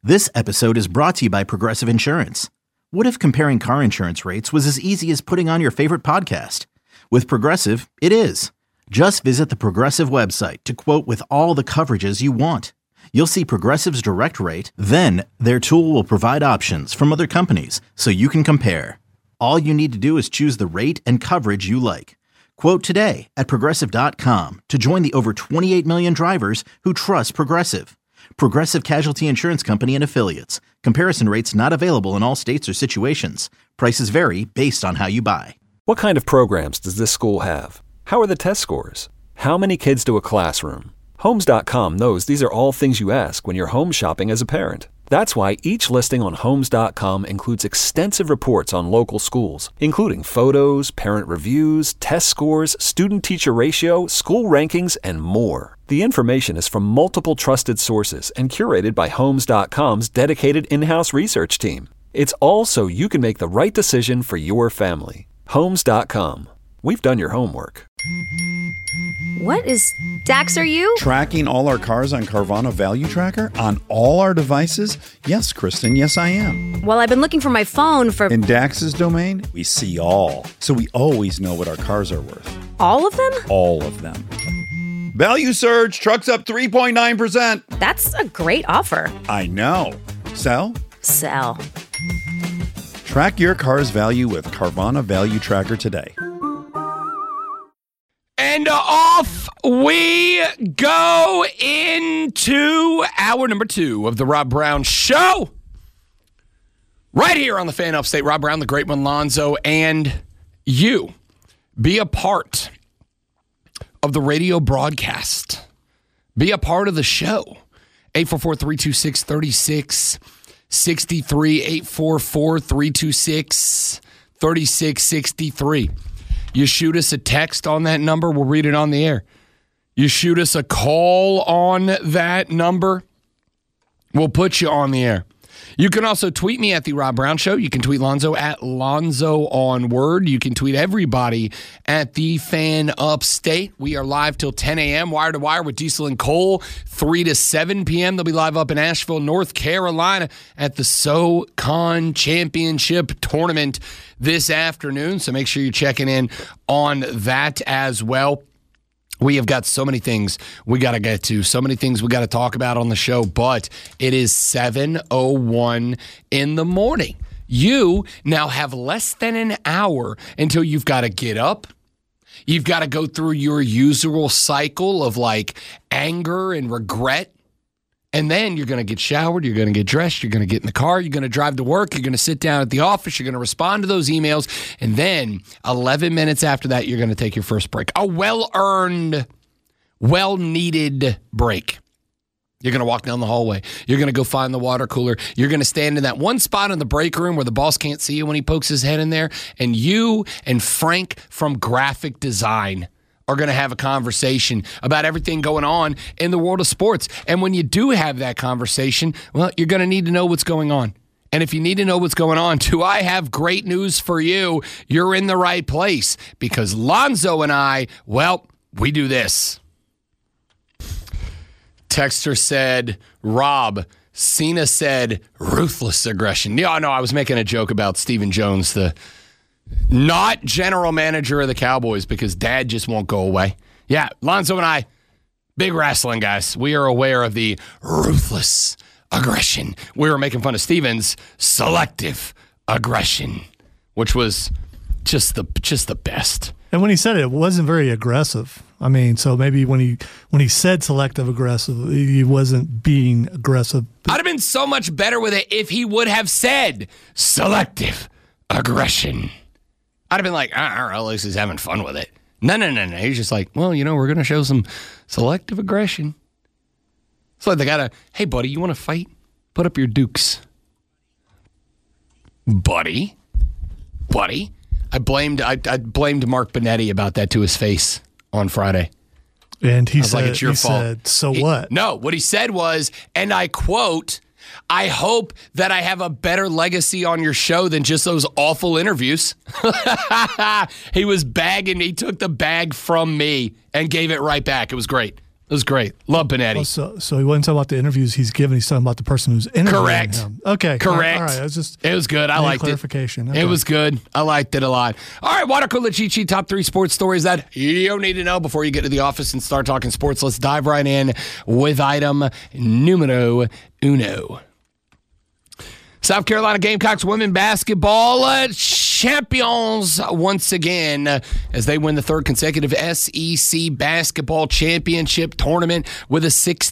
This episode is brought to you by Progressive Insurance. What if comparing car insurance rates was as easy as putting on your favorite podcast? With Progressive, it is. Just visit the Progressive website to quote with all the coverages you want. You'll see Progressive's direct rate, then their tool will provide options from other companies so you can compare. All you need to do is choose the rate and coverage you like. Quote today at Progressive.com to join the over 28 million drivers who trust Progressive. Progressive Casualty Insurance Company and Affiliates. Comparison rates not available in all states or situations. Prices vary based on how you buy. What kind of programs does this school have? How are the test scores? How many kids do a classroom? Homes.com knows these are all things you ask when you're home shopping as a parent. That's why each listing on Homes.com includes extensive reports on local schools, including photos, parent reviews, test scores, student-teacher ratio, school rankings, and more. The information is from multiple trusted sources and curated by Homes.com's dedicated in-house research team. It's all so you can make the right decision for your family. Homes.com. We've done your homework. What is... Dax, are you? Tracking all our cars on Carvana Value Tracker on all our devices? Yes, Kristen, yes I am. Well, I've been looking for my phone for... In Dax's domain, we see all. So we always know what our cars are worth. All of them? All of them. Value surge, trucks up 3.9%. That's a great offer. I know. Sell? Sell. Track your car's value with Carvana Value Tracker today. And off we go into hour number 2 of the Rob Brown Show. Right here on the Fan Upstate. Rob Brown, the great one, Lonzo, and you. Be a part of the radio broadcast. Be a part of the show. 844-326-3663. 844-326-3663. You shoot us a text on that number, we'll read it on the air. You shoot us a call on that number, we'll put you on the air. You can also tweet me at The Rob Brown Show. You can tweet Lonzo at Lonzo on Word. You can tweet everybody at The Fan Upstate. We are live till 10 a.m., wire to wire with Diesel and Cole, 3 to 7 p.m. They'll be live up in Asheville, North Carolina at the SoCon Championship Tournament this afternoon. So make sure you're checking in on that as well. We have got so many things we got to get to, so many things we got to talk about on the show, but it is 7:01 in the morning. You now have less than an hour until you've got to get up. You've got to go through your usual cycle of like anger and regret. And then you're going to get showered, you're going to get dressed, you're going to get in the car, you're going to drive to work, you're going to sit down at the office, you're going to respond to those emails, and then 11 minutes after that, you're going to take your first break. A well-earned, well-needed break. You're going to walk down the hallway. You're going to go find the water cooler. You're going to stand in that one spot in the break room where the boss can't see you when he pokes his head in there, and you and Frank from Graphic Design are going to have a conversation about everything going on in the world of sports. And when you do have that conversation, well, you're going to need to know what's going on. And if you need to know what's going on, do I have great news for you? You're in the right place because Lonzo and I, well, we do this. Texter said, Rob, Cena said ruthless aggression. Yeah, no, I was making a joke about Stephen Jones, the not general manager of the Cowboys, because dad just won't go away. Yeah, Lonzo and I, big wrestling guys. We are aware of the ruthless aggression. We were making fun of Steven's selective aggression, which was just the best. And when he said it, it wasn't very aggressive. I mean, so maybe when he said selective aggressive, he wasn't being aggressive. I'd have been so much better with it if he would have said selective aggression. I'd have been like, I don't know, at least he's having fun with it. No. He's just like, well, we're going to show some selective aggression. It's like they got to, hey, buddy, you want to fight? Put up your dukes. Buddy. I blamed Mark Benetti about that to his face on Friday. And he said, like, it's your fault. Said, so what? No, what he said was, and I quote, I hope that I have a better legacy on your show than just those awful interviews. He was bagging. He took the bag from me and gave it right back. It was great. It was great. Love Benetti. Oh, so he wasn't talking about the interviews he's given. He's talking about the person who's interviewing Correct. him. Okay. Correct. All right. It was good. I liked clarification. it. Okay. It was good. I liked it a lot. All right, Water Cooler Cheat Sheet, top 3 sports stories that you don't need to know before you get to the office and start talking sports. Let's dive right in with item numero uno. South Carolina Gamecocks women basketball champions once again as they win the 3rd consecutive SEC basketball championship tournament with a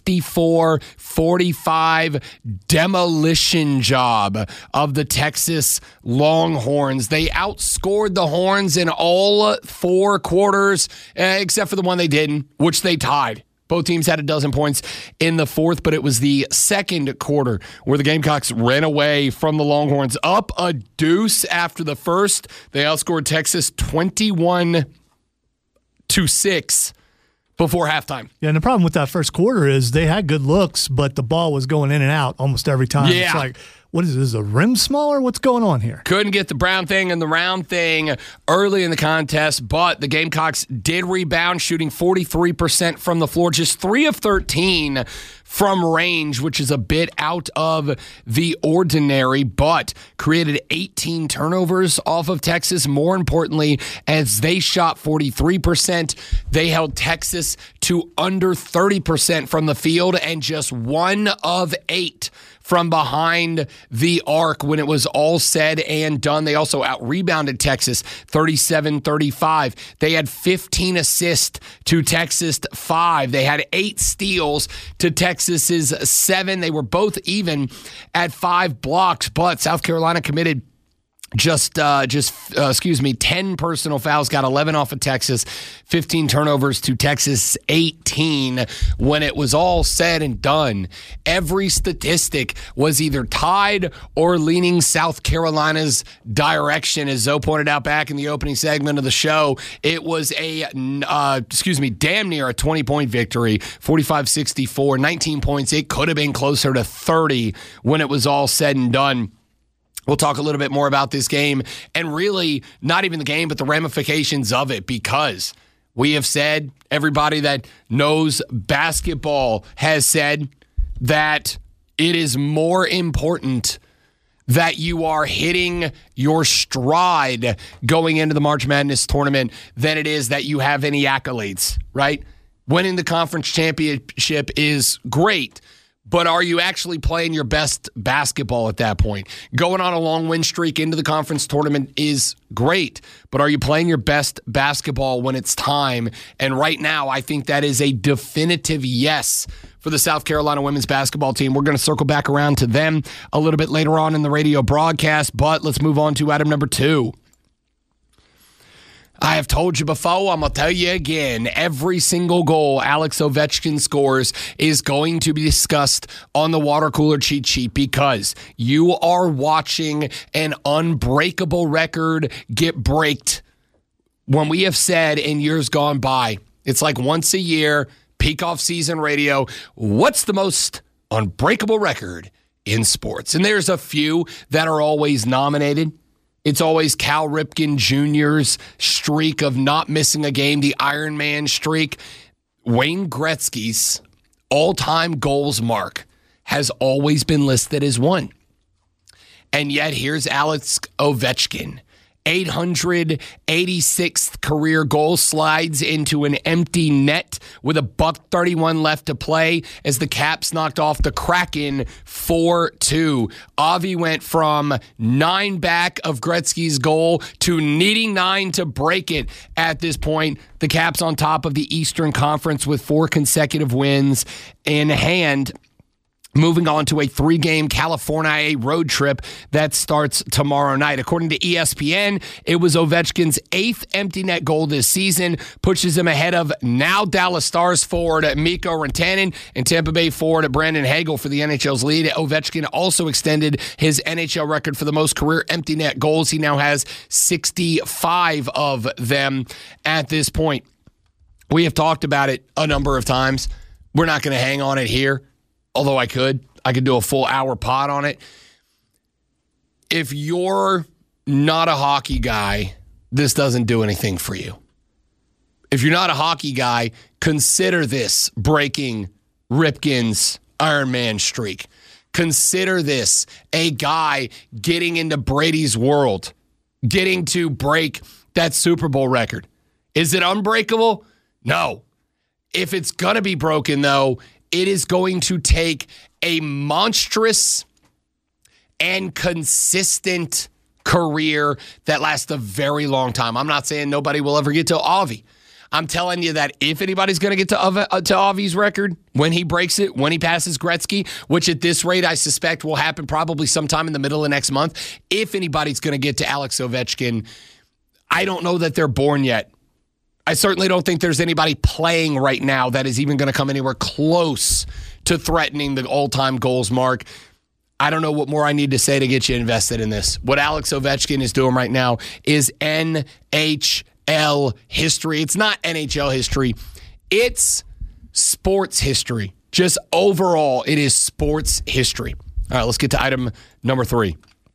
64-45 demolition job of the Texas Longhorns. They outscored the Horns in all 4 quarters, except for the one they didn't, which they tied. Both teams had 12 points in the 4th, but it was the 2nd quarter where the Gamecocks ran away from the Longhorns up a deuce after the 1st. They outscored Texas 21-6 before halftime. Yeah, and the problem with that first quarter is they had good looks, but the ball was going in and out almost every time. Yeah. It's like, what is this, is the rim smaller? What's going on here? Couldn't get the brown thing and the round thing early in the contest, but the Gamecocks did rebound, shooting 43% from the floor, just 3 of 13 from range, which is a bit out of the ordinary, but created 18 turnovers off of Texas. More importantly, as they shot 43%, they held Texas to under 30% from the field and just 1 of 8 from behind the arc when it was all said and done. They also out-rebounded Texas 37-35. They had 15 assists to Texas 5. They had 8 steals to Texas's 7. They were both even at 5 blocks, but South Carolina committed 10 personal fouls, got 11 off of Texas, 15 turnovers to Texas 18. When it was all said and done, every statistic was either tied or leaning South Carolina's direction. As Zoe pointed out back in the opening segment of the show, it was damn near a 20-point victory, 45-64, 19 points. It could have been closer to 30 when it was all said and done. We'll talk a little bit more about this game and really not even the game, but the ramifications of it, because we have said, everybody that knows basketball has said that it is more important that you are hitting your stride going into the March Madness tournament than it is that you have any accolades, right? Winning the conference championship is great, but are you actually playing your best basketball at that point? Going on a long win streak into the conference tournament is great, but are you playing your best basketball when it's time? And right now, I think that is a definitive yes for the South Carolina women's basketball team. We're going to circle back around to them a little bit later on in the radio broadcast, but let's move on to item number 2. I have told you before, I'm going to tell you again, every single goal Alex Ovechkin scores is going to be discussed on the Water Cooler Cheat Sheet, because you are watching an unbreakable record get braked. When we have said in years gone by, it's like once a year, peak off-season radio, what's the most unbreakable record in sports? And there's a few that are always nominated. It's always Cal Ripken Jr.'s streak of not missing a game, the Iron Man streak. Wayne Gretzky's all-time goals mark has always been listed as one. And yet here's Alex Ovechkin. 886th career goal, slides into an empty net with a $1:31 left to play as the Caps knocked off the Kraken 4-2. Avi went from 9 back of Gretzky's goal to needing 9 to break it at this point. The Caps on top of the Eastern Conference with 4 consecutive wins in hand. Moving on to a 3-game California road trip that starts tomorrow night. According to ESPN, it was Ovechkin's 8th empty net goal this season, pushes him ahead of now Dallas Stars forward Mikko Rantanen and Tampa Bay forward Brandon Hagel for the NHL's lead. Ovechkin also extended his NHL record for the most career empty net goals. He now has 65 of them at this point. We have talked about it a number of times. We're not going to hang on it here. Although I could do a full hour pod on it. If you're not a hockey guy, this doesn't do anything for you. If you're not a hockey guy, consider this breaking Ripken's Iron Man streak. Consider this a guy getting into Brady's world, getting to break that Super Bowl record. Is it unbreakable? No. If it's going to be broken, though, it is going to take a monstrous and consistent career that lasts a very long time. I'm not saying nobody will ever get to Avi. I'm telling you that if anybody's going to get to Avi's record, when he breaks it, when he passes Gretzky, which at this rate I suspect will happen probably sometime in the middle of next month, if anybody's going to get to Alex Ovechkin, I don't know that they're born yet. I certainly don't think there's anybody playing right now that is even going to come anywhere close to threatening the all-time goals mark. I don't know what more I need to say to get you invested in this. What Alex Ovechkin is doing right now is NHL history. It's not NHL history. It's sports history. Just overall, it is sports history. All right, let's get to item number 3.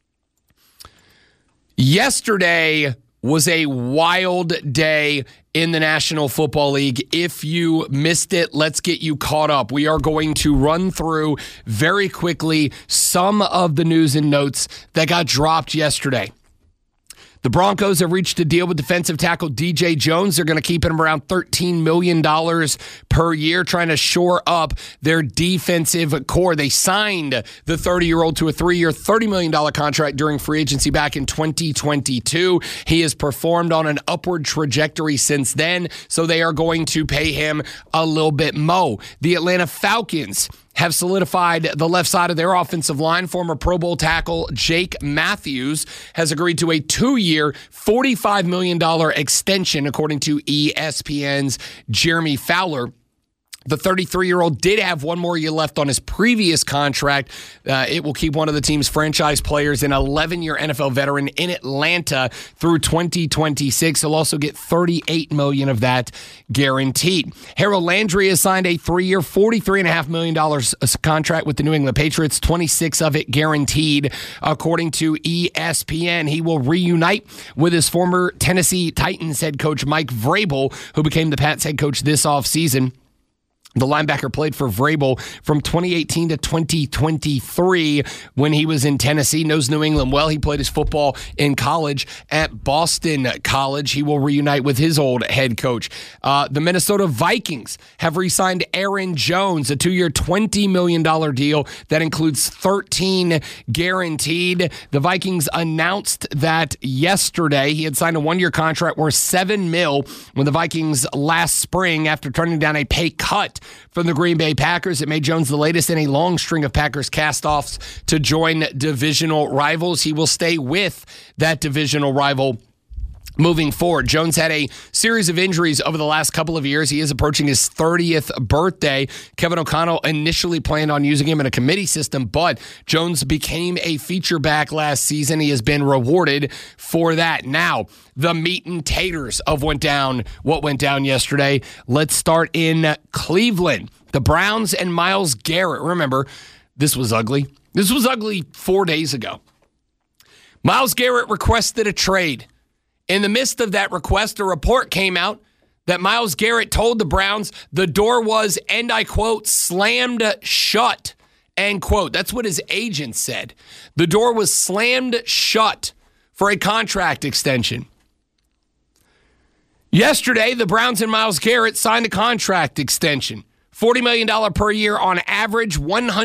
Yesterday was a wild day in the National Football League. If you missed it, let's get you caught up. We are going to run through very quickly some of the news and notes that got dropped yesterday. The Broncos have reached a deal with defensive tackle DJ Jones. They're going to keep him around $13 million per year, trying to shore up their defensive core. They signed the 30-year-old to a 3-year, $30 million contract during free agency back in 2022. He has performed on an upward trajectory since then, so they are going to pay him a little bit more. The Atlanta Falcons have solidified the left side of their offensive line. Former Pro Bowl tackle Jake Matthews has agreed to a 2-year, $45 million extension, according to ESPN's Jeremy Fowler. The 33-year-old did have one more year left on his previous contract. It will keep one of the team's franchise players, an 11-year NFL veteran in Atlanta, through 2026. He'll also get $38 million of that guaranteed. Harold Landry has signed a 3-year, $43.5 million contract with the New England Patriots, 26 of it guaranteed, according to ESPN. He will reunite with his former Tennessee Titans head coach Mike Vrabel, who became the Pats head coach this offseason. The linebacker played for Vrabel from 2018 to 2023 when he was in Tennessee. Knows New England well. He played his football in college at Boston College. He will reunite with his old head coach. The Minnesota Vikings have re-signed Aaron Jones, a 2-year, $20 million deal that includes 13 guaranteed. The Vikings announced that yesterday. He had signed a 1-year contract worth $7 million when the Vikings last spring, after turning down a pay cut from the Green Bay Packers. It made Jones the latest in a long string of Packers cast-offs to join divisional rivals. He will stay with that divisional rival moving forward. Jones had a series of injuries over the last couple of years. He is approaching his 30th birthday. Kevin O'Connell initially planned on using him in a committee system, but Jones became a feature back last season. He has been rewarded for that. Now, the meat and taters of what went down yesterday. Let's start in Cleveland. The Browns and Myles Garrett. Remember, this was ugly. This was ugly 4 days ago. Myles Garrett requested a trade. In the midst of that request, a report came out that Myles Garrett told the Browns the door was, and I quote, slammed shut, end quote. That's what his agent said. The door was slammed shut for a contract extension. Yesterday, the Browns and Myles Garrett signed a contract extension. $40 million per year on average,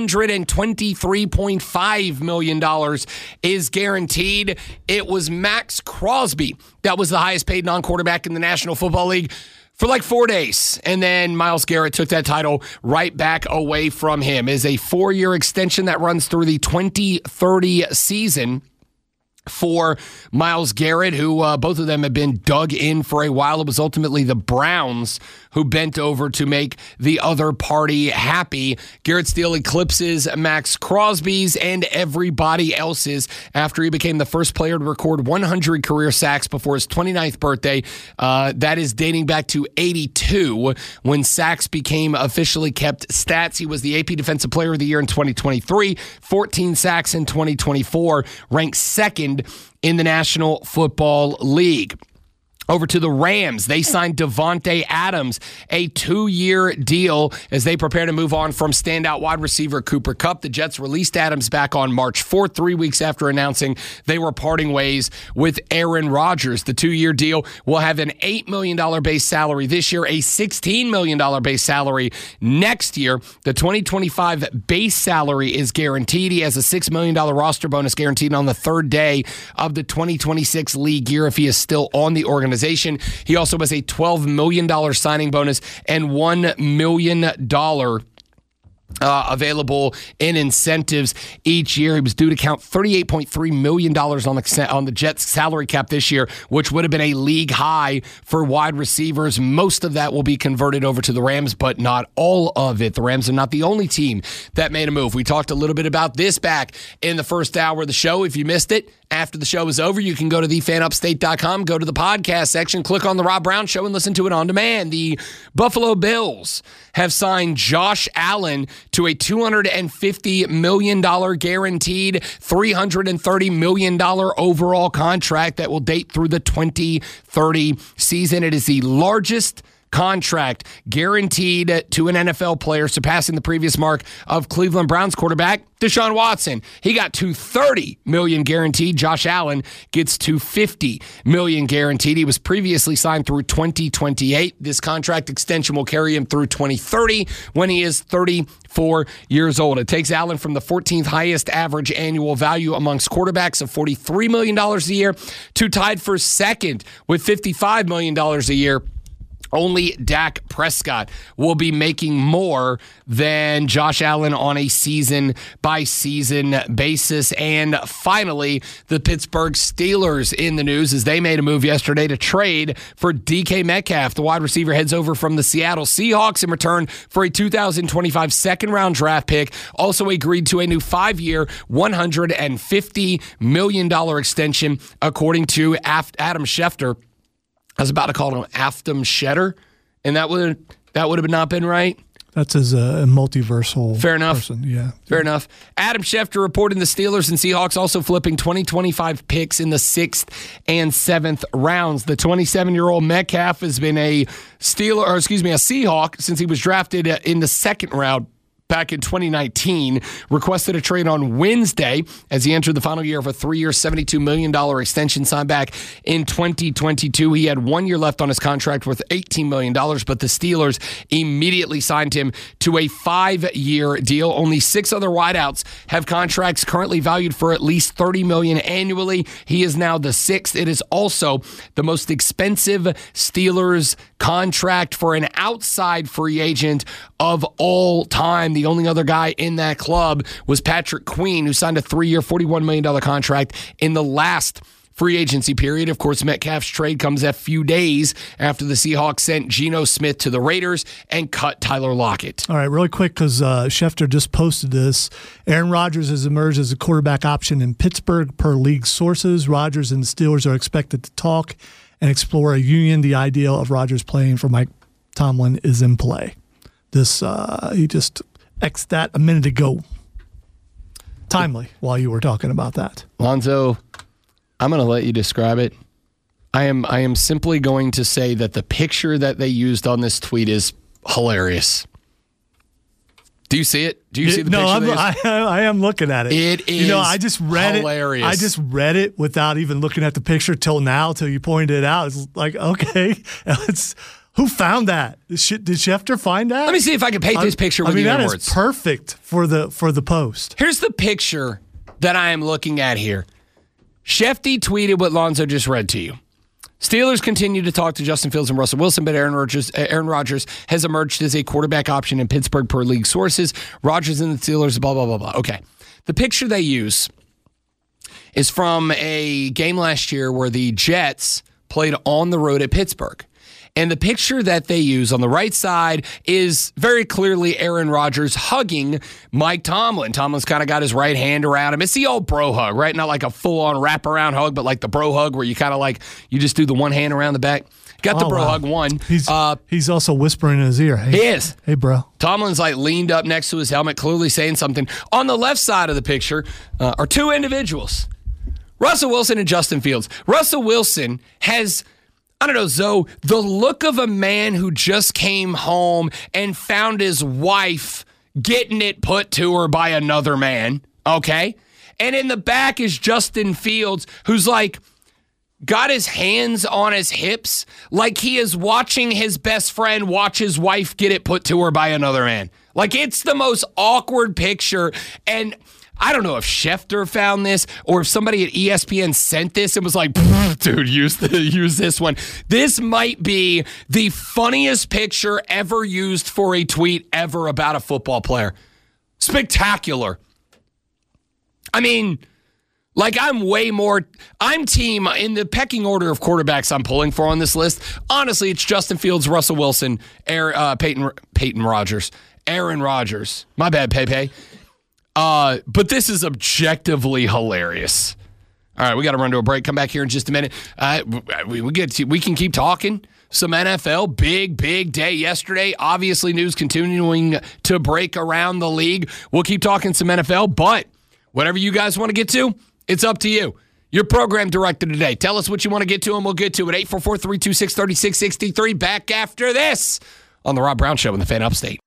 $123.5 million is guaranteed. It was Max Crosby that was the highest paid non-quarterback in the National Football League for like 4 days. And then Myles Garrett took that title right back away from him. It is a 4-year extension that runs through the 2030 season for Myles Garrett, who both of them have been dug in for a while. It was ultimately the Browns who bent over to make the other party happy. Garrett's deal eclipses Max Crosby's and everybody else's after he became the first player to record 100 career sacks before his 29th birthday. That is dating back to 82 when sacks became officially kept stats. He was the AP Defensive Player of the Year in 2023, 14 sacks in 2024, ranked second in the National Football League. Over to the Rams, they signed Devontae Adams, a 2-year deal as they prepare to move on from standout wide receiver Cooper Kupp. The Jets released Adams back on March 4th, 3 weeks after announcing they were parting ways with Aaron Rodgers. The 2-year deal will have an $8 million base salary this year, a $16 million base salary next year. The 2025 base salary is guaranteed. He has a $6 million roster bonus guaranteed on the third day of the 2026 league year if he is still on the organization. He also has a $12 million signing bonus and $1 million available in incentives each year. He was due to count $38.3 million on the Jets salary cap this year, which would have been a league high for wide receivers. Most of that will be converted over to the Rams, but not all of it. The Rams are not the only team that made a move. We talked a little bit about this back in the first hour of the show. If you missed it, after the show is over, you can go to thefanupstate.com, go to the podcast section, click on the Rob Brown Show, and listen to it on demand. The Buffalo Bills have signed Josh Allen to a $250 million guaranteed, $330 million overall contract that will date through the 2030 season. It is the largest contract guaranteed to an NFL player, surpassing the previous mark of Cleveland Browns quarterback Deshaun Watson. He got $230 million guaranteed. Josh Allen gets $250 million guaranteed. He was previously signed through 2028. This contract extension will carry him through 2030 when he is 34 years old. It takes Allen from the 14th highest average annual value amongst quarterbacks of $43 million a year to tied for second with $55 million a year. Only Dak Prescott will be making more than Josh Allen on a season-by-season basis. And finally, the Pittsburgh Steelers in the news as they made a move yesterday to trade for DK Metcalf. The wide receiver heads over from the Seattle Seahawks in return for a 2025 second-round draft pick. Also agreed to a new 5-year, $150 million extension, according to Adam Schefter. I was about to call him Afton Shetter, and that would have not been right. That's as a multiversal Fair enough. person. Yeah. Fair enough. Adam Schefter reporting the Steelers and Seahawks also flipping 2025 picks in the 6th and 7th rounds. The 27-year-old Metcalf has been a Seahawk since he was drafted in the 2nd round back in 2019, requested a trade on Wednesday as he entered the final year of a 3-year, $72 million extension signed back in 2022. He had 1 year left on his contract worth $18 million, but the Steelers immediately signed him to a 5-year deal. Only 6 other wideouts have contracts currently valued for at least $30 million annually. He is now the 6th. It is also the most expensive Steelers contract for an outside free agent of all time. The only other guy in that club was Patrick Queen, who signed a 3-year, $41 million contract in the last free agency period. Of course, Metcalf's trade comes a few days after the Seahawks sent Geno Smith to the Raiders and cut Tyler Lockett. All right, really quick, because Schefter just posted this. Aaron Rodgers has emerged as a quarterback option in Pittsburgh per league sources. Rodgers and the Steelers are expected to talk and explore a union. The idea of Rodgers playing for Mike Tomlin is in play. This he just X'd that a minute ago. Timely while you were talking about that. Lonzo, I'm going to let you describe it. I am simply going to say that the picture that they used on this tweet is hilarious. Do you see it? Do you see the picture? No, I am looking at it. It is I just read hilarious. I just read it without even looking at the picture till you pointed it out. It's like, okay, who found that? Did Schefter find that? Let me see if I can paint this picture with your words. That is perfect for the post. Here's the picture that I am looking at here. Shefty tweeted what Lonzo just read to you. Steelers continue to talk to Justin Fields and Russell Wilson, but Aaron Rodgers has emerged as a quarterback option in Pittsburgh per league sources. Rodgers and the Steelers, blah, blah, blah, blah. Okay. The picture they use is from a game last year where the Jets played on the road at Pittsburgh. And the picture that they use on the right side is very clearly Aaron Rodgers hugging Mike Tomlin. Tomlin's kind of got his right hand around him. It's the old bro hug, right? Not like a full-on wraparound hug, but like the bro hug where you kind of like, you just do the one hand around the back. Got the bro hug one. He's also whispering in his ear. Hey, he is. Hey, bro. Tomlin's like leaned up next to his helmet, clearly saying something. On the left side of the picture are two individuals, Russell Wilson and Justin Fields. Russell Wilson has I don't know, Zoe, the look of a man who just came home and found his wife getting it put to her by another man, okay? And in the back is Justin Fields, who's like, got his hands on his hips like he is watching his best friend watch his wife get it put to her by another man. Like, it's the most awkward picture. And I don't know if Schefter found this or if somebody at ESPN sent this and was like, dude, use this one. This might be the funniest picture ever used for a tweet ever about a football player. Spectacular. I mean, like, I'm team in the pecking order of quarterbacks I'm pulling for on this list. Honestly, it's Justin Fields, Russell Wilson, Peyton Rodgers, Aaron Rodgers. My bad, Pepe. But this is objectively hilarious. All right, we got to run to a break. Come back here in just a minute. We can keep talking. Some NFL, big day yesterday. Obviously, news continuing to break around the league. We'll keep talking some NFL, but whatever you guys want to get to, it's up to you. Your program director today. Tell us what you want to get to, and we'll get to it. 844-326-3663. Back after this on The Rob Brown Show in the Fan Upstate.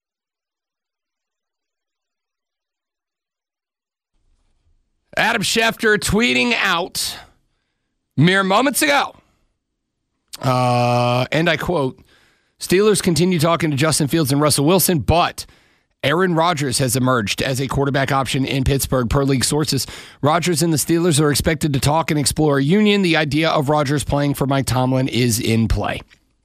Adam Schefter tweeting out mere moments ago, and I quote, Steelers continue talking to Justin Fields and Russell Wilson, but Aaron Rodgers has emerged as a quarterback option in Pittsburgh, per league sources. Rodgers and the Steelers are expected to talk and explore a union. The idea of Rodgers playing for Mike Tomlin is in play.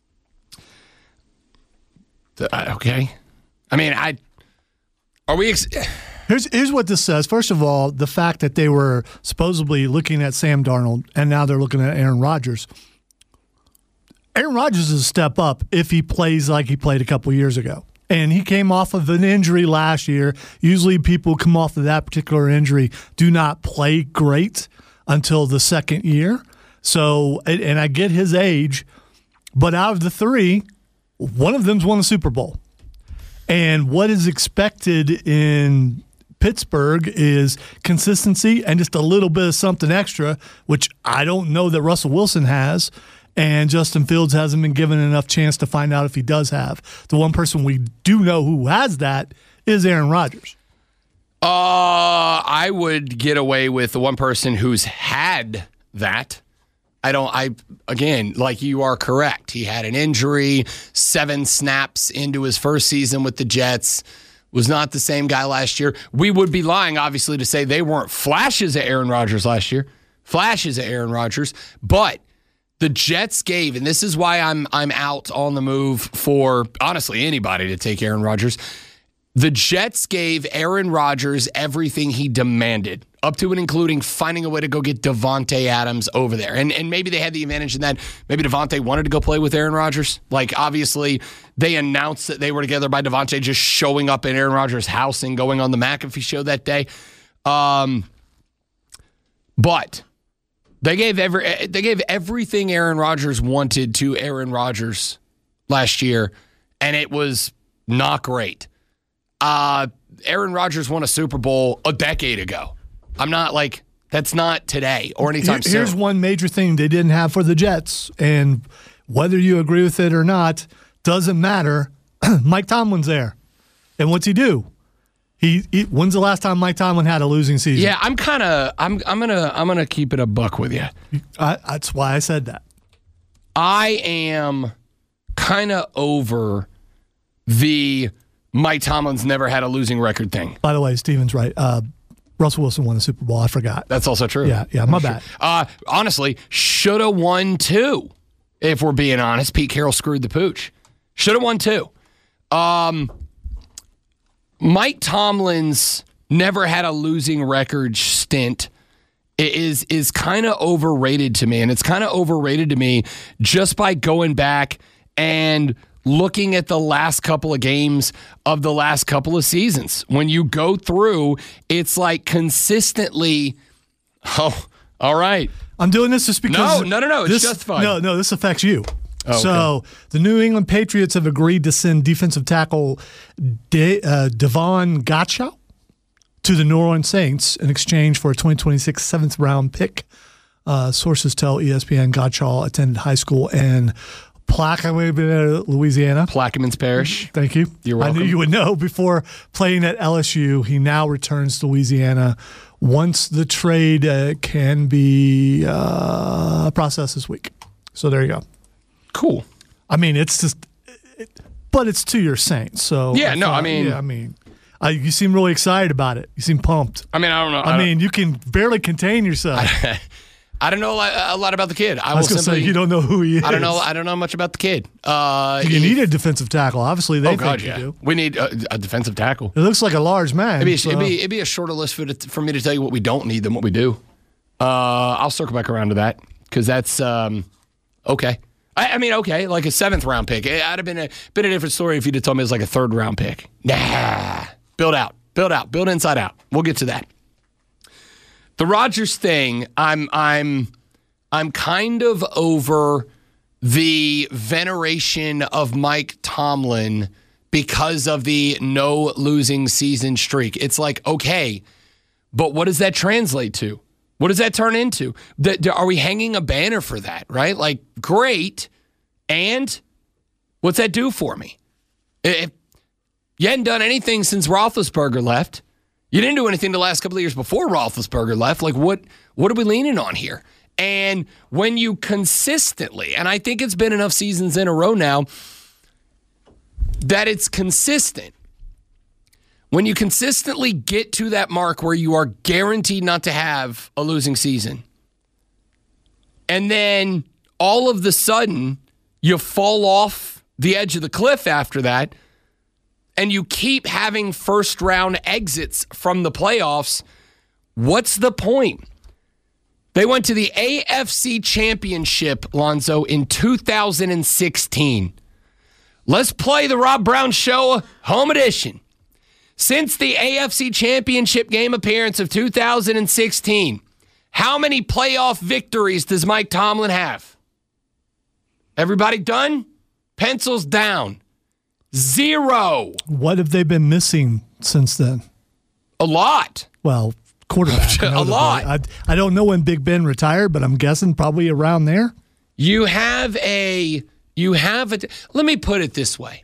Okay. I mean, are we... Here's what this says. First of all, the fact that they were supposedly looking at Sam Darnold and now they're looking at Aaron Rodgers. Aaron Rodgers is a step up if he plays like he played a couple years ago. And he came off of an injury last year. Usually people who come off of that particular injury do not play great until the second year. So, and I get his age, but out of the three, one of them's won a Super Bowl. And what is expected in Pittsburgh is consistency and just a little bit of something extra, which I don't know that Russell Wilson has. And Justin Fields hasn't been given enough chance to find out if he does have. The one person we do know who has that is Aaron Rodgers. I would get away with the one person who's had that. Again, like, you are correct. He had an injury, 7 snaps into his first season with the Jets. Was not the same guy last year. We would be lying, obviously, to say they weren't flashes of Aaron Rodgers last year. Flashes of Aaron Rodgers. But the Jets gave, and this is why I'm out on the move for, honestly, anybody to take Aaron Rodgers. The Jets gave Aaron Rodgers everything he demanded, up to and including finding a way to go get Davante Adams over there. And maybe they had the advantage in that maybe Davante wanted to go play with Aaron Rodgers. Like, obviously, they announced that they were together by Davante just showing up at Aaron Rodgers' house and going on the McAfee show that day. But they gave everything Aaron Rodgers wanted to Aaron Rodgers last year, and it was not great. Aaron Rodgers won a Super Bowl a decade ago. I'm not like, that's not today or anytime soon. Here's one major thing they didn't have for the Jets, and whether you agree with it or not, doesn't matter. Mike Tomlin's there. And what's he do? When's the last time Mike Tomlin had a losing season? Yeah, I'm gonna keep it a buck with you. That's why I said that. I am kind of over the Mike Tomlin's never had a losing record thing. By the way, Steven's right. Russell Wilson won a Super Bowl. I forgot. That's also true. Yeah, my bad. Honestly, should have won 2. If we're being honest, Pete Carroll screwed the pooch. Should have won 2. Mike Tomlin's never had a losing record stint is kind of overrated to me, and it's kind of overrated to me just by going back and looking at the last couple of games of the last couple of seasons. When you go through, it's like consistently, oh, all right. I'm doing this just because... No, it's justified. No, this affects you. Oh, okay. So the New England Patriots have agreed to send defensive tackle Devon Gotcha to the New Orleans Saints in exchange for a 2026 7th-round pick. Sources tell ESPN Gottschall attended high school in Plaquemines, Louisiana. Plaquemines Parish. Thank you. You're welcome. I knew you would know. Before playing at LSU, he now returns to Louisiana once the trade can be processed this week. So there you go. Cool. I mean, it's just, but it's to your Saints. So yeah, you seem really excited about it. You seem pumped. I mean, I don't know. I mean, you can barely contain yourself. I don't know a lot about the kid. I was going to say you don't know who he is. I don't know much about the kid. You need a defensive tackle. Obviously, they think you do. We need a defensive tackle. It looks like a large man. It'd be a shorter list for me to tell you what we don't need than what we do. I'll circle back around to that because that's okay. I mean, okay, like a 7th round pick. It would have been a different story if you'd have told me it was like a 3rd round pick. Nah, build inside out. We'll get to that. The Rodgers thing, I'm kind of over the veneration of Mike Tomlin because of the no losing season streak. It's like, okay, but what does that translate to? What does that turn into? Are we hanging a banner for that, right? Like, great, and what's that do for me? If you hadn't done anything since Roethlisberger left, you didn't do anything the last couple of years before Roethlisberger left. Like, what are we leaning on here? And when you consistently, and I think it's been enough seasons in a row now that it's consistent. When you consistently get to that mark where you are guaranteed not to have a losing season, and then all of the sudden you fall off the edge of the cliff after that, and you keep having first-round exits from the playoffs, what's the point? They went to the AFC Championship, Lonzo, in 2016. Let's play the Rob Brown Show home edition. Since the AFC Championship game appearance of 2016, how many playoff victories does Mike Tomlin have? Everybody done? Pencils down. 0. What have they been missing since then? A lot. Well, quarterback. A lot. I don't know when Big Ben retired, but I'm guessing probably around there. Let me put it this way.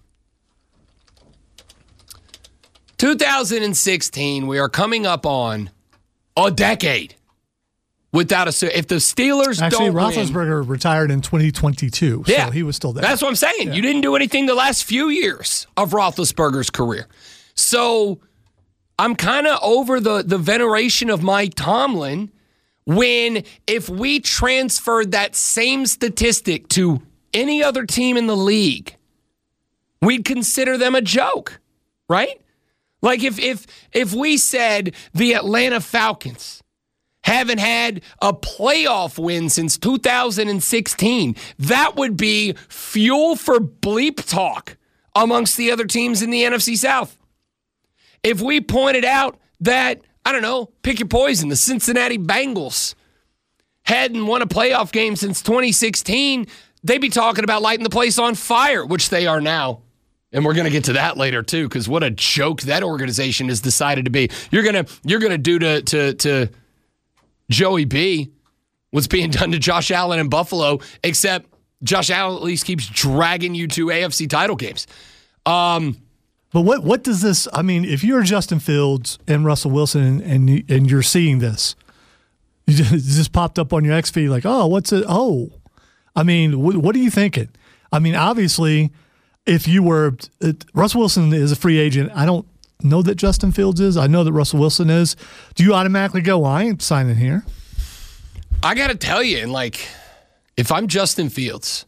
2016, we are coming up on a decade without if the Steelers don't win. Actually, Roethlisberger retired in 2022, so he was still there. That's what I'm saying. Yeah. You didn't do anything the last few years of Roethlisberger's career. So I'm kind of over the veneration of Mike Tomlin when if we transferred that same statistic to any other team in the league, we'd consider them a joke, right? Like if we said the Atlanta Falcons haven't had a playoff win since 2016, that would be fuel for bleep talk amongst the other teams in the NFC South. If we pointed out that, I don't know, pick your poison, the Cincinnati Bengals hadn't won a playoff game since 2016, they'd be talking about lighting the place on fire, which they are now. And we're going to get to that later, too, because what a joke that organization has decided to be. You're gonna do to Joey B what's being done to Josh Allen in Buffalo, except Josh Allen at least keeps dragging you to AFC title games. But what does this – I mean, if you're Justin Fields and Russell Wilson and you're seeing this, you just popped up on your X feed like, oh, what's it? Oh. I mean, what are you thinking? I mean, obviously – if you were Russell Wilson is a free agent, I don't know that Justin Fields is. I know that Russell Wilson is. Do you automatically go, well, I ain't signing here? I got to tell you, and like, if I'm Justin Fields,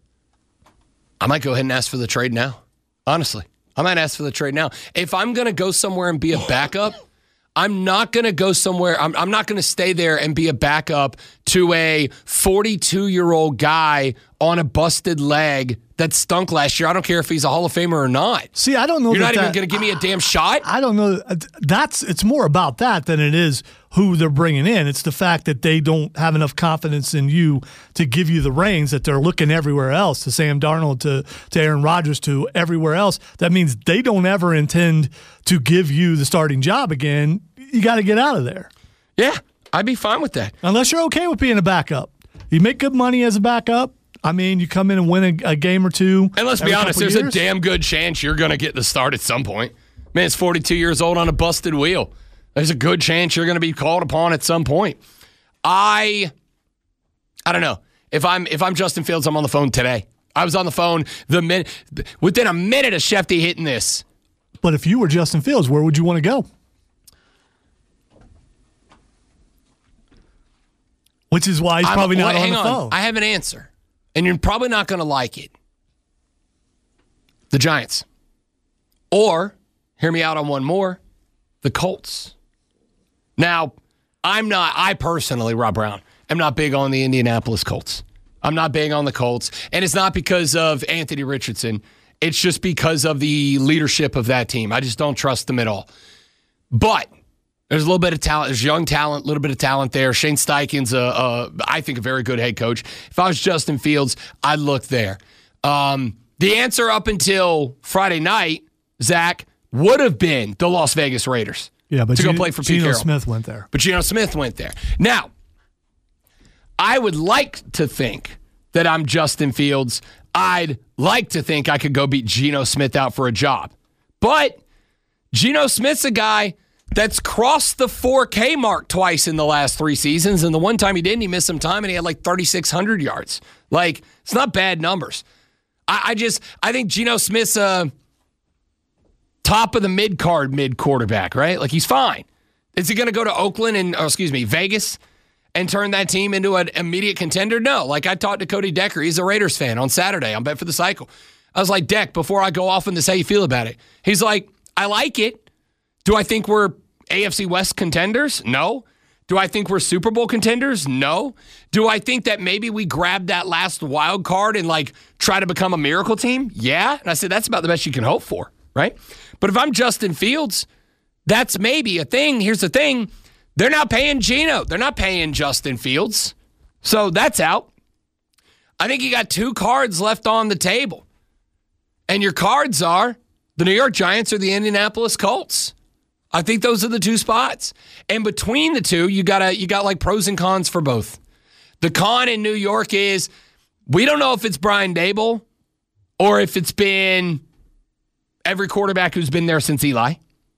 I might go ahead and ask for the trade now. Honestly, I might ask for the trade now. If I'm going to go somewhere and be a backup, I'm not going to go somewhere. I'm not going to stay there and be a backup to a 42-year-old guy on a busted leg that stunk last year. I don't care if he's a Hall of Famer or not. See, I don't know. You're not even going to give me a damn shot? I don't know. It's more about that than it is who they're bringing in. It's the fact that they don't have enough confidence in you to give you the reins, that they're looking everywhere else, to Sam Darnold, to Aaron Rodgers, to everywhere else. That means they don't ever intend to give you the starting job again. You got to get out of there. Yeah. I'd be fine with that. Unless you're okay with being a backup. You make good money as a backup. I mean, you come in and win a game or two. And let's be honest, there's a damn good chance you're going to get the start at some point. Man, it's 42 years old on a busted wheel. There's a good chance you're going to be called upon at some point. I don't know. If I'm Justin Fields, I'm on the phone today. I was on the phone within a minute of Shefty hitting this. But if you were Justin Fields, where would you want to go? Which is why he's probably not on the phone. I have an answer, and you're probably not going to like it. The Giants. Or, hear me out on one more, the Colts. Now, I personally, Rob Brown, am not big on the Indianapolis Colts. I'm not big on the Colts, and it's not because of Anthony Richardson. It's just because of the leadership of that team. I just don't trust them at all. But there's a little bit of talent. There's young talent, a little bit of talent there. Shane Steichen's, I think, a very good head coach. If I was Justin Fields, I'd look there. The answer up until Friday night, Zach, would have been the Las Vegas Raiders. Yeah, but to go play for Pete Carroll. Geno Smith went there. But Geno Smith went there. Now, I would like to think that I'm Justin Fields. I'd like to think I could go beat Geno Smith out for a job. But Geno Smith's a guy that's crossed the 4K mark twice in the last 3 seasons, and the one time he didn't, he missed some time, and he had like 3,600 yards. Like, it's not bad numbers. I think Geno Smith's a top of the mid quarterback, right? Like, he's fine. Is he going to go to Vegas and turn that team into an immediate contender? No. Like, I talked to Cody Decker. He's a Raiders fan on Saturday on Bet for the Cycle. I was like, Deck, before I go off on this, how you feel about it? He's like, I like it. Do I think we're AFC West contenders? No. Do I think we're Super Bowl contenders? No. Do I think that maybe we grab that last wild card and like try to become a miracle team? Yeah. And I said, that's about the best you can hope for, right? But if I'm Justin Fields, that's maybe a thing. Here's the thing. They're not paying Geno. They're not paying Justin Fields. So that's out. I think you got 2 cards left on the table. And your cards are the New York Giants or the Indianapolis Colts. I think those are the 2 spots. And between the two, you got like pros and cons for both. The con in New York is we don't know if it's Brian Daboll or if it's been every quarterback who's been there since Eli.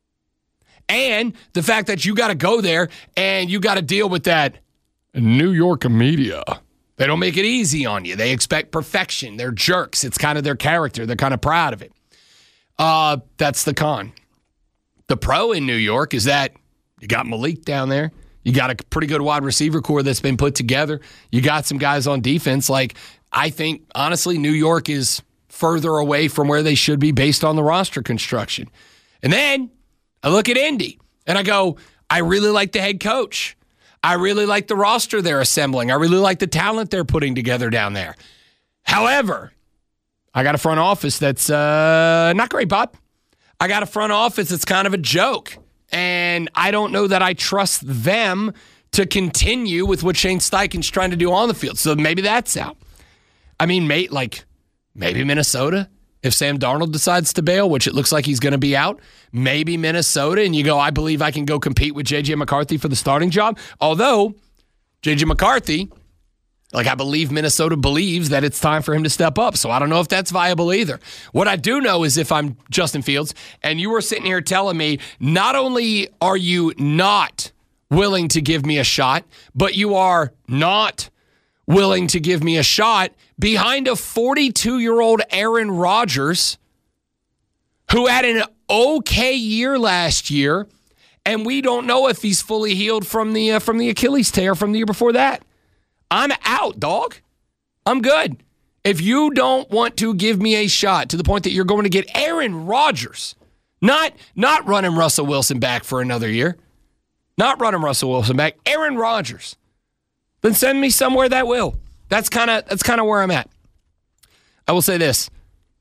And the fact that you got to go there and you got to deal with that New York media. They don't make it easy on you. They expect perfection. They're jerks. It's kind of their character. They're kind of proud of it. That's the con. The pro in New York is that you got Malik down there. You got a pretty good wide receiver core that's been put together. You got some guys on defense. Like, I think, honestly, New York is further away from where they should be based on the roster construction. And then I look at Indy, and I go, I really like the head coach. I really like the roster they're assembling. I really like the talent they're putting together down there. However, I got a front office that's not great, Bob. I got a front office that's kind of a joke. And I don't know that I trust them to continue with what Shane Steichen's trying to do on the field. So maybe that's out. I mean, maybe Minnesota, if Sam Darnold decides to bail, which it looks like he's going to be out. Maybe Minnesota, and you go, I believe I can go compete with J.J. McCarthy for the starting job. Although, J.J. McCarthy, I believe Minnesota believes that it's time for him to step up. So I don't know if that's viable either. What I do know is if I'm Justin Fields and you were sitting here telling me not only are you not willing to give me a shot, but you are not willing to give me a shot behind a 42-year-old Aaron Rodgers who had an okay year last year, and we don't know if he's fully healed from the Achilles tear from the year before that. I'm out, dog. I'm good. If you don't want to give me a shot to the point that you're going to get Aaron Rodgers, not running Russell Wilson back for another year, not running Russell Wilson back, Aaron Rodgers, then send me somewhere that will. That's kind of where I'm at. I will say this: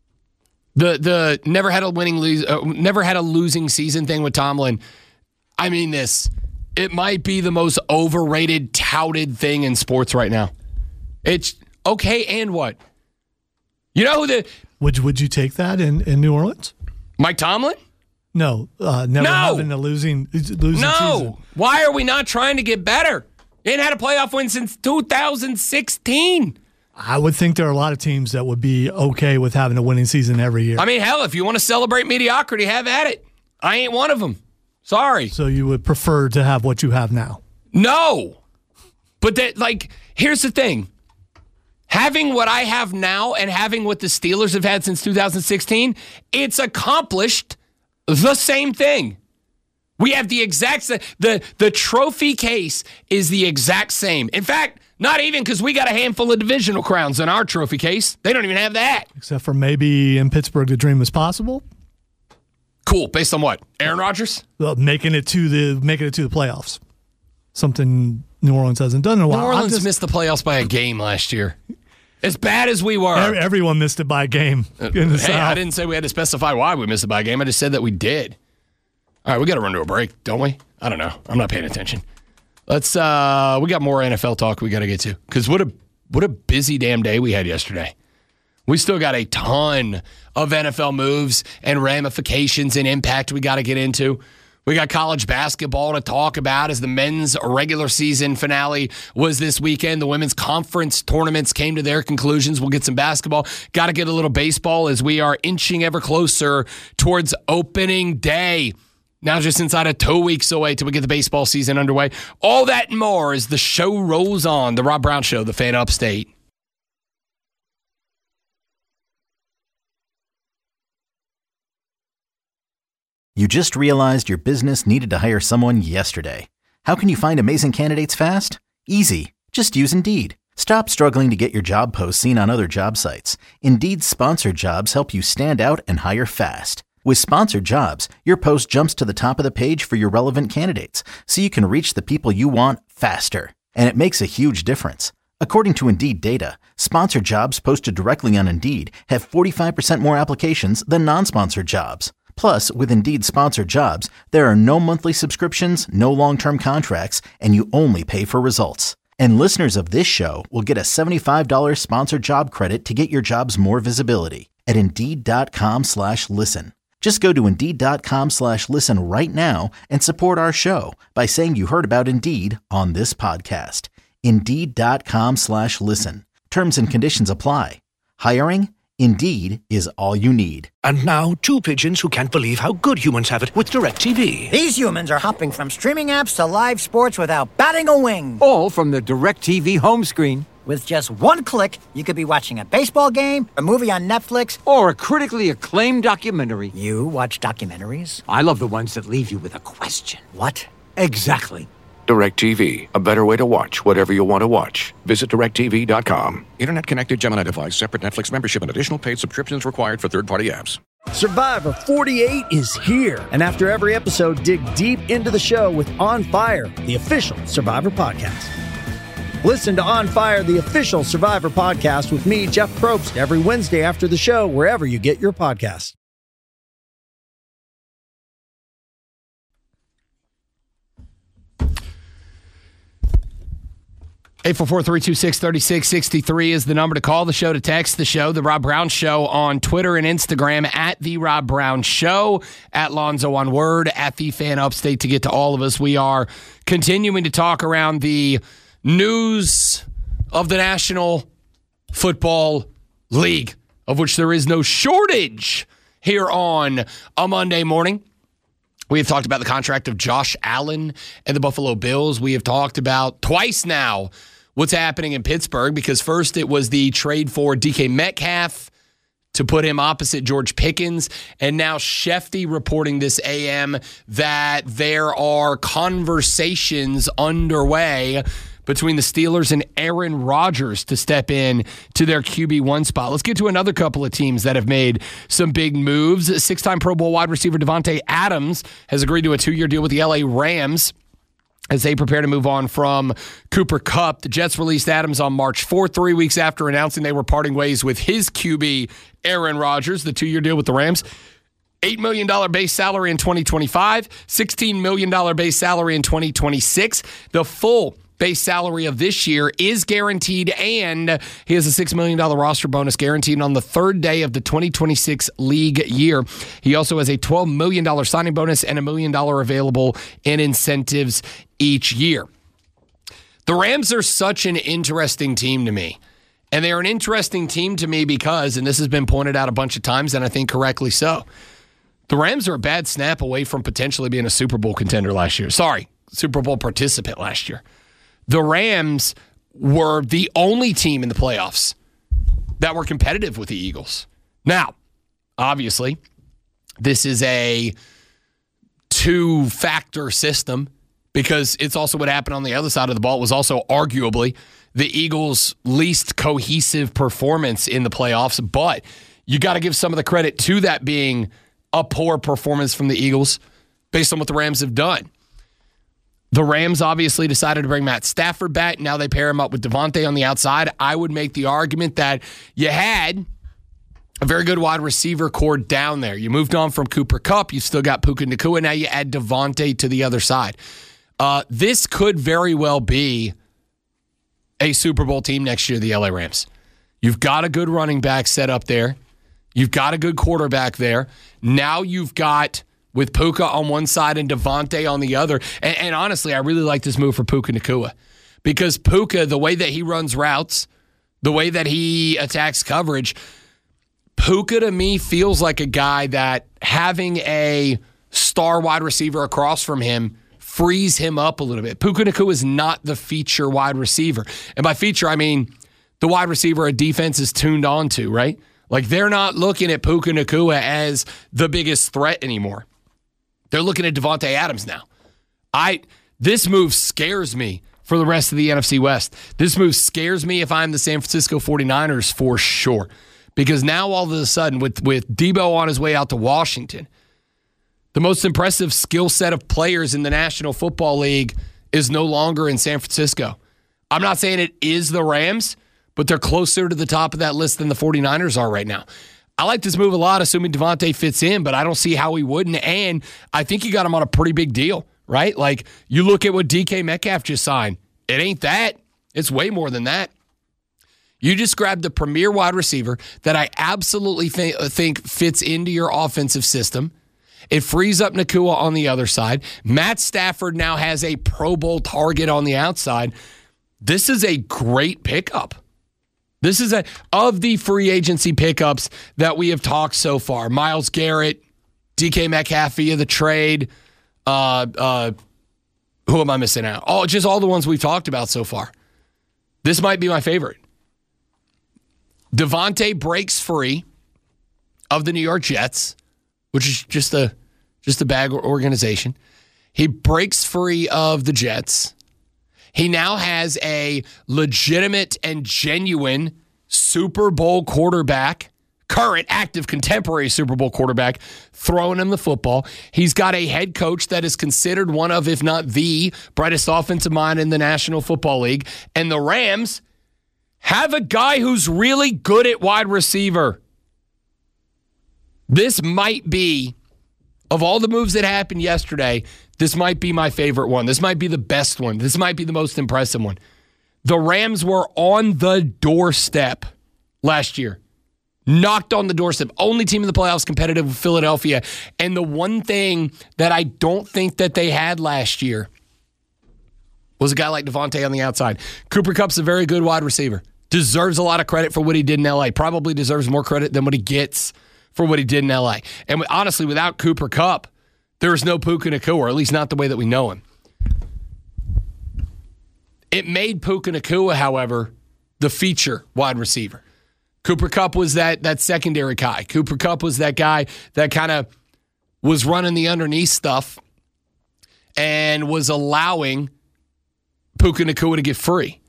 the never had a losing season thing with Tomlin. I mean this. It might be the most overrated, touted thing in sports right now. It's okay, and what? You know who Would you take that in New Orleans? Mike Tomlin? No, never having a losing season. Why are we not trying to get better? They ain't had a playoff win since 2016. I would think there are a lot of teams that would be okay with having a winning season every year. I mean, hell, if you want to celebrate mediocrity, have at it. I ain't one of them. Sorry. So you would prefer to have what you have now? No. But here's the thing. Having what I have now and having what the Steelers have had since 2016, it's accomplished the same thing. We have the exact the trophy case is the exact same. In fact, not even, because we got a handful of divisional crowns in our trophy case. They don't even have that. Except for maybe in Pittsburgh, the dream was possible. Cool. Based on what? Aaron Rodgers? Making it to the playoffs. Something New Orleans hasn't done in a while. New Orleans missed the playoffs by a game last year. As bad as we were. Everyone missed it by a game. In the South. I didn't say we had to specify why we missed it by a game. I just said that we did. All right, we got to run to a break, don't we? I don't know. I'm not paying attention. We got more NFL talk we got to get to. Because what a busy damn day we had yesterday. We still got a ton of NFL moves and ramifications and impact we got to get into. We got college basketball to talk about as the men's regular season finale was this weekend. The women's conference tournaments came to their conclusions. We'll get some basketball. Got to get a little baseball as we are inching ever closer towards opening day. Now just inside of 2 weeks away till we get the baseball season underway. All that and more as the show rolls on. The Rob Brown Show, the Fan Upstate. You just realized your business needed to hire someone yesterday. How can you find amazing candidates fast? Easy. Just use Indeed. Stop struggling to get your job posts seen on other job sites. Indeed's sponsored jobs help you stand out and hire fast. With sponsored jobs, your post jumps to the top of the page for your relevant candidates, so you can reach the people you want faster. And it makes a huge difference. According to Indeed data, sponsored jobs posted directly on Indeed have 45% more applications than non-sponsored jobs. Plus, with Indeed sponsored jobs, there are no monthly subscriptions, no long-term contracts, and you only pay for results. And listeners of this show will get a $75 sponsored job credit to get your jobs more visibility at Indeed.com/listen. Just go to Indeed.com/listen right now and support our show by saying you heard about Indeed on this podcast. Indeed.com/listen. Terms and conditions apply. Hiring? Indeed is all you need. And now, two pigeons who can't believe how good humans have it with DirecTV. These humans are hopping from streaming apps to live sports without batting a wing. All from the DirecTV home screen. With just one click, you could be watching a baseball game, a movie on Netflix, or a critically acclaimed documentary. You watch documentaries? I love the ones that leave you with a question. What? Exactly. DirecTV, a better way to watch whatever you want to watch. Visit DirecTV.com. Internet-connected Gemini device, separate Netflix membership, and additional paid subscriptions required for third-party apps. Survivor 48 is here. And after every episode, dig deep into the show with On Fire, the official Survivor podcast. Listen to On Fire, the official Survivor podcast with me, Jeff Probst, every Wednesday after the show, wherever you get your podcasts. 844-326-3663 is the number to call the show, to text the show. The Rob Brown Show on Twitter and Instagram at The Rob Brown Show, at Lonzo on Word, at The Fan Upstate to get to all of us. We are continuing to talk around the news of the National Football League, of which there is no shortage here on a Monday morning. We have talked about the contract of Josh Allen and the Buffalo Bills. We have talked about twice now what's happening in Pittsburgh, because first it was the trade for DK Metcalf to put him opposite George Pickens, and now Shefty reporting this AM that there are conversations underway between the Steelers and Aaron Rodgers to step in to their QB1 spot. Let's get to another couple of teams that have made some big moves. Six-time Pro Bowl wide receiver Devontae Adams has agreed to a 2-year deal with the LA Rams as they prepare to move on from Cooper Kupp. The Jets released Adams on March 4th, 3 weeks after announcing they were parting ways with his QB, Aaron Rodgers. The 2-year deal with the Rams, $8 million base salary in 2025, $16 million base salary in 2026. The full base salary of this year is guaranteed, and he has a $6 million roster bonus guaranteed on the third day of the 2026 league year. He also has a $12 million signing bonus and $1 million available in incentives each year. The Rams are such an interesting team to me. And they're an interesting team to me because, and this has been pointed out a bunch of times, and I think correctly so, the Rams are a bad snap away from potentially being a Super Bowl contender last year. Sorry, Super Bowl participant last year. The Rams were the only team in the playoffs that were competitive with the Eagles. Now, obviously, this is a two-factor system because it's also what happened on the other side of the ball. It was also arguably the Eagles' least cohesive performance in the playoffs, but you got to give some of the credit to that being a poor performance from the Eagles based on what the Rams have done. The Rams obviously decided to bring Matt Stafford back. Now they pair him up with Devontae on the outside. I would make the argument that you had a very good wide receiver core down there. You moved on from Cooper Kupp. You've still got Puka Nacua. Now you add Devontae to the other side. This could very well be a Super Bowl team next year, the LA Rams. You've got a good running back set up there. You've got a good quarterback there. Now you've got, with Puka on one side and Devontae on the other. And honestly, I really like this move for Puka Nacua because Puka, the way that he runs routes, the way that he attacks coverage, Puka to me feels like a guy that having a star wide receiver across from him frees him up a little bit. Puka Nacua is not the feature wide receiver. And by feature, I mean the wide receiver a defense is tuned on to, right? Like they're not looking at Puka Nacua as the biggest threat anymore. They're looking at Devontae Adams now. This move scares me for the rest of the NFC West. This move scares me if I'm the San Francisco 49ers for sure. Because now all of a sudden, with Debo on his way out to Washington, the most impressive skill set of players in the National Football League is no longer in San Francisco. I'm not saying it is the Rams, but they're closer to the top of that list than the 49ers are right now. I like this move a lot, assuming Devontae fits in, but I don't see how he wouldn't. And I think you got him on a pretty big deal, right? Like, you look at what DK Metcalf just signed. It ain't that. It's way more than that. You just grabbed the premier wide receiver that I absolutely think fits into your offensive system. It frees up Nacua on the other side. Matt Stafford now has a Pro Bowl target on the outside. This is a great pickup. This is of the free agency pickups that we have talked so far. Myles Garrett, DK Metcalf via the trade. Who am I missing out? All the ones we've talked about so far. This might be my favorite. Devontae breaks free of the New York Jets, which is just a bad organization. He breaks free of the Jets. He now has a legitimate and genuine Super Bowl quarterback, current, active, contemporary Super Bowl quarterback, throwing him the football. He's got a head coach that is considered one of, if not the brightest offensive mind in the National Football League. And the Rams have a guy who's really good at wide receiver. This might be, of all the moves that happened yesterday, this might be my favorite one. This might be the best one. This might be the most impressive one. The Rams were on the doorstep last year. Knocked on the doorstep. Only team in the playoffs competitive with Philadelphia. And the one thing that I don't think that they had last year was a guy like Devontae on the outside. Cooper Kupp's a very good wide receiver. Deserves a lot of credit for what he did in L.A. Probably deserves more credit than what he gets for what he did in L.A. And honestly, without Cooper Kupp, there is no Puka Nacua, or at least not the way that we know him. It made Puka Nacua, however, the feature wide receiver. Cooper Kupp was that secondary guy. Cooper Kupp was that guy that kind of was running the underneath stuff and was allowing Puka Nacua to get free.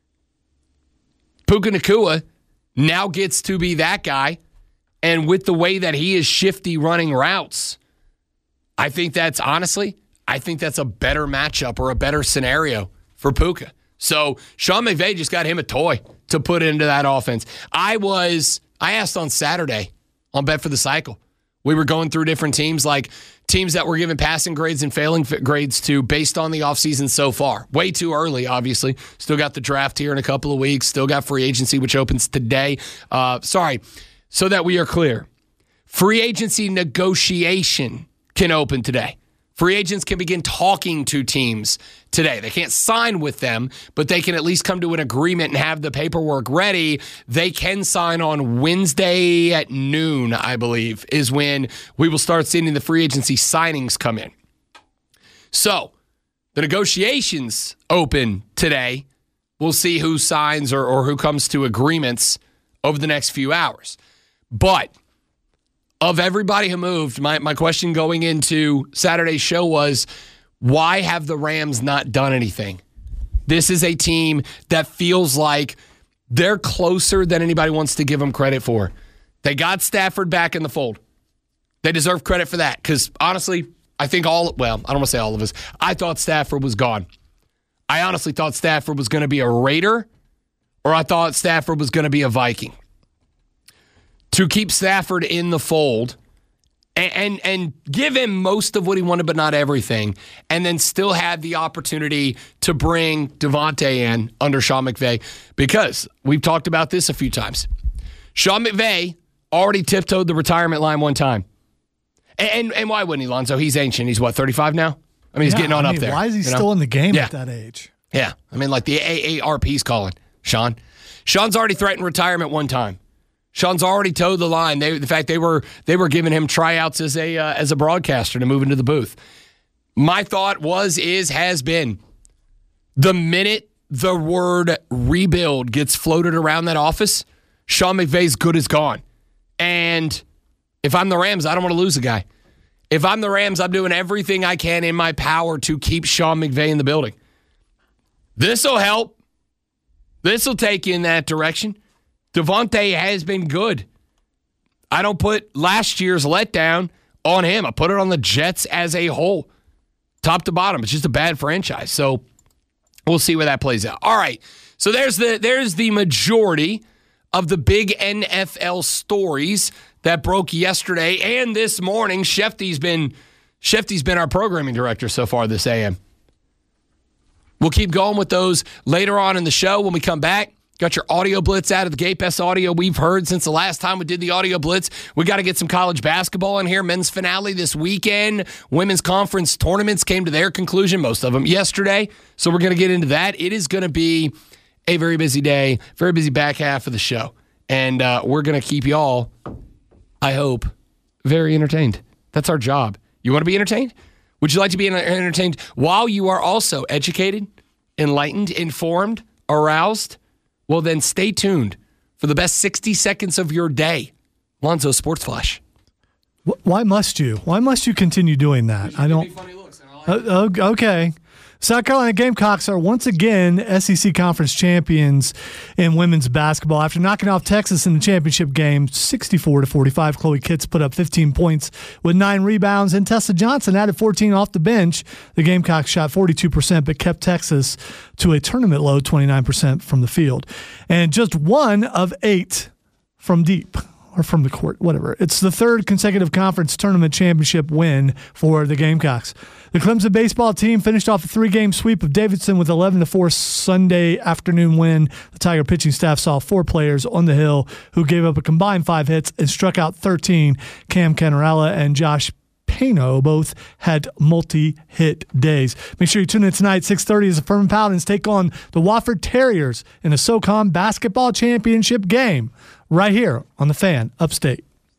Puka Nacua now gets to be that guy, and with the way that he is shifty running routes, I think that's a better matchup or a better scenario for Puka. So Sean McVay just got him a toy to put into that offense. I asked on Saturday on Bet for the Cycle. We were going through different teams like teams that we're giving passing grades and failing grades to based on the offseason so far. Way too early, obviously. Still got the draft here in a couple of weeks. Still got free agency, which opens today. So that we are clear. Free agency negotiation can open today. Free agents can begin talking to teams today. They can't sign with them, but they can at least come to an agreement and have the paperwork ready. They can sign on Wednesday at noon, I believe, is when we will start seeing the free agency signings come in. So the negotiations open today. We'll see who signs or who comes to agreements over the next few hours. But of everybody who moved, my question going into Saturday's show was, why have the Rams not done anything? This is a team that feels like they're closer than anybody wants to give them credit for. They got Stafford back in the fold. They deserve credit for that because, honestly, I think I don't want to say all of us. I thought Stafford was gone. I honestly thought Stafford was going to be a Raider or I thought Stafford was going to be a Viking. To keep Stafford in the fold and give him most of what he wanted, but not everything, and then still have the opportunity to bring Devontae in under Sean McVay, because we've talked about this a few times. Sean McVay already tiptoed the retirement line one time. And why wouldn't he, Lonzo? He's ancient. He's, 35 now? I mean, he's getting on up there. Why is he still in the game at that age? Yeah. I mean, like the AARP's calling, Sean. Sean's already threatened retirement one time. Sean's already towed the line. In fact, they were giving him tryouts as a broadcaster to move into the booth. My thought has been, the minute the word rebuild gets floated around that office, Sean McVay's good as gone. And if I'm the Rams, I don't want to lose a guy. If I'm the Rams, I'm doing everything I can in my power to keep Sean McVay in the building. This will help. This will take you in that direction. Devontae has been good. I don't put last year's letdown on him. I put it on the Jets as a whole. Top to bottom. It's just a bad franchise. So we'll see where that plays out. All right. So there's the majority of the big NFL stories that broke yesterday and this morning. Shefty's been our programming director so far this AM. We'll keep going with those later on in the show when we come back. Got your audio blitz out of the gate. Best audio we've heard since the last time we did the audio blitz. We got to get some college basketball in here. Men's finale this weekend. Women's conference tournaments came to their conclusion, most of them yesterday. So we're going to get into that. It is going to be a very busy day, very busy back half of the show. And we're going to keep y'all, I hope, very entertained. That's our job. You want to be entertained? Would you like to be entertained while you are also educated, enlightened, informed, aroused? Well, then stay tuned for the best 60 seconds of your day. Lonzo Sports Flash. Why must you? Why must you continue doing that? I don't. Okay. South Carolina Gamecocks are once again SEC Conference champions in women's basketball after knocking off Texas in the championship game 64-45. Chloe Kitts put up 15 points with 9 rebounds, and Tessa Johnson added 14 off the bench. The Gamecocks shot 42%, but kept Texas to a tournament low 29% from the field, and just 1 of 8 from deep. Or from the court, whatever. It's the 3rd consecutive conference tournament championship win for the Gamecocks. The Clemson baseball team finished off a 3-game sweep of Davidson with 11-4 Sunday afternoon win. The Tiger pitching staff saw 4 players on the hill who gave up a combined 5 hits and struck out 13. Cam Canarella and Josh Pano both had multi-hit days. Make sure you tune in tonight, 6:30, as the Furman Paladins take on the Wofford Terriers in a SoCon basketball championship game right here on The Fan Upstate.